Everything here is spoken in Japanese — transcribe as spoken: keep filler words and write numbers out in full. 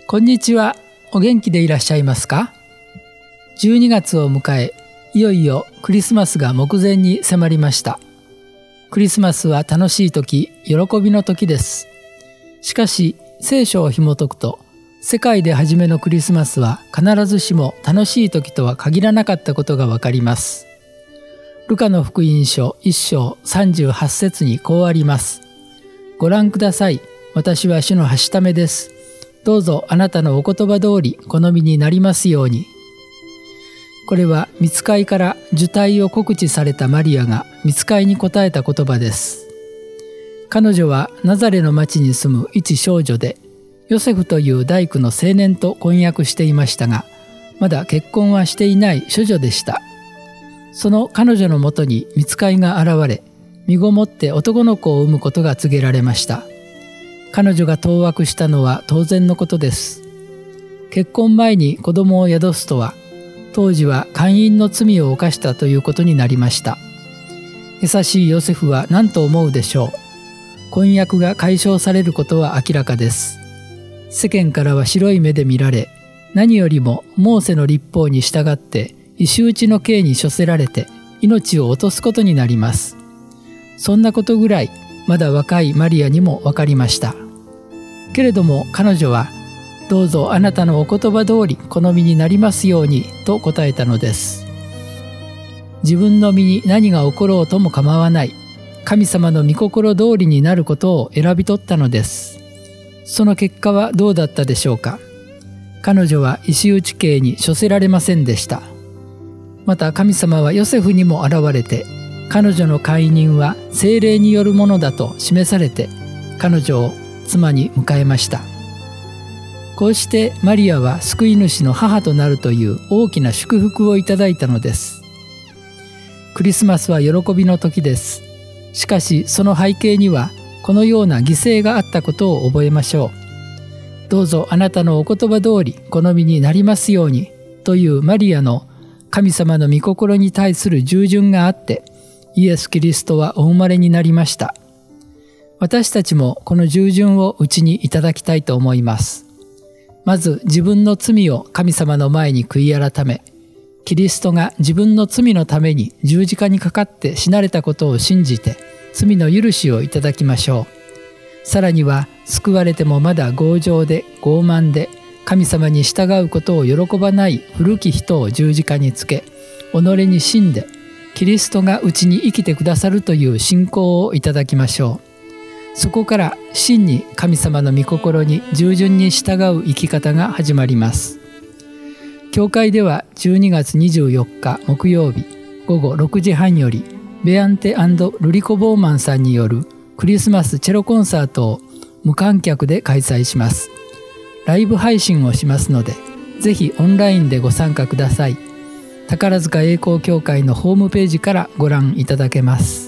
こんにちは。お元気でいらっしゃいますか？じゅうにがつを迎え、いよいよクリスマスが目前に迫りました。クリスマスは楽しい時、喜びの時です。しかし、聖書を紐解くと、世界で初めのクリスマスは必ずしも楽しい時とは限らなかったことがわかります。ルカの福音書いっ章さんじゅうはち節にこうあります。ご覧ください。私は主のはしためです。どうぞあなたのお言葉通り好みになりますように。これは御使いから受胎を告知されたマリアが御使いに答えた言葉です。彼女はナザレの町に住む一少女で、ヨセフという大工の青年と婚約していましたが、まだ結婚はしていない処女でした。その彼女のもとに御使いが現れ、身ごもって男の子を産むことが告げられました。彼女が当惑したのは当然のことです。結婚前に子供を宿すとは、当時は姦淫の罪を犯したということになりました。優しいヨセフは何と思うでしょう。婚約が解消されることは明らかです。世間からは白い目で見られ、何よりもモーセの律法に従って石打ちの刑に処せられて命を落とすことになります。そんなことぐらいまだ若いマリアにも分かりました。けれども彼女は、どうぞあなたのお言葉通り好みになりますようにと答えたのです。自分の身に何が起ころうとも構わない、神様の御心通りになることを選び取ったのです。その結果はどうだったでしょうか。彼女は石打ち刑に処せられませんでした。また神様はヨセフにも現れて、彼女の姦淫は聖霊によるものだと示されて、彼女を妻に迎えました。こうしてマリアは救い主の母となるという大きな祝福をいただいたのです。クリスマスは喜びの時です。しかしその背景にはこのような犠牲があったことを覚えましょう。どうぞあなたのお言葉通り好みになりますようにというマリアの神様の御心に対する従順があって、イエス・キリストはお生まれになりました。私たちもこの従順をうちにいただきたいと思います。まず自分の罪を神様の前に悔い改め、キリストが自分の罪のために十字架にかかって死なれたことを信じて、罪の許しをいただきましょう。さらには救われてもまだ強情で傲慢で神様に従うことを喜ばない古き人を十字架につけ、己に死んでキリストがうちに生きてくださるという信仰をいただきましょう。そこから真に神様の御心に従順に従う生き方が始まります。教会ではじゅうにがつにじゅうよっか木曜日ごごろくじはんよりベアンテ&ルリコ・ボーマンさんによるクリスマスチェロコンサートを無観客で開催します。ライブ配信をしますので、ぜひオンラインでご参加ください。宝塚栄光教会のホームページからご覧いただけます。